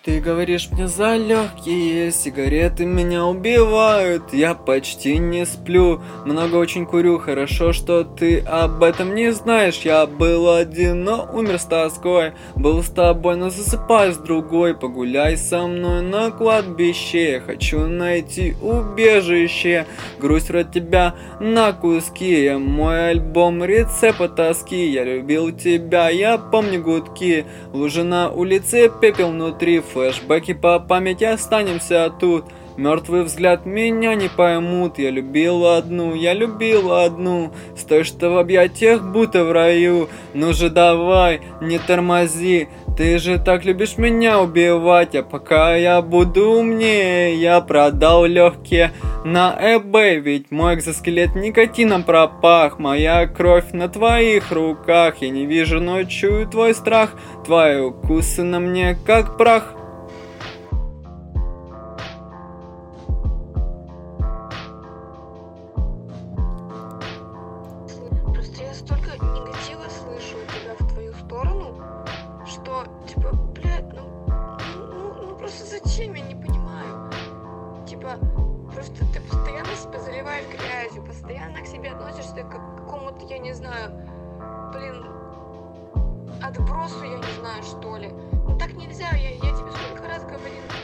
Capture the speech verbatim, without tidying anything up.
Ты говоришь мне за легкие сигареты меня убивают. Я почти не сплю, много очень курю. Хорошо, что ты об этом не знаешь. Я был один, но умер с тоской. Был с тобой, но засыпай с другой. Погуляй со мной на кладбище. Я хочу найти убежище. Грусть врет тебя на куски. Я мой альбом рецепта тоски. Я любил тебя, я помню гудки. Лужа на улице, пепел внутри. Флэшбэки по памяти, останемся тут. Мертвый взгляд меня не поймут. Я любил одну, я любил одну. Стой, что в объятиях, будто в раю. Ну же давай, не тормози. Ты же так любишь меня убивать. А пока я буду умнее, я продал легкие на eBay. Ведь мой экзоскелет никотином пропах. Моя кровь на твоих руках. Я не вижу, но чую твой страх. Твои укусы на мне как прах. Просто я столько негатива слышу от тебя в твою сторону, что, типа, блядь, ну, ну, ну просто зачем, я не понимаю. Типа, просто ты постоянно себя заливаешь грязью, постоянно к себе относишься как к какому-то, я не знаю, блин, отбросу, я не знаю, что ли. Ну так нельзя, я, я тебе сколько раз говорила.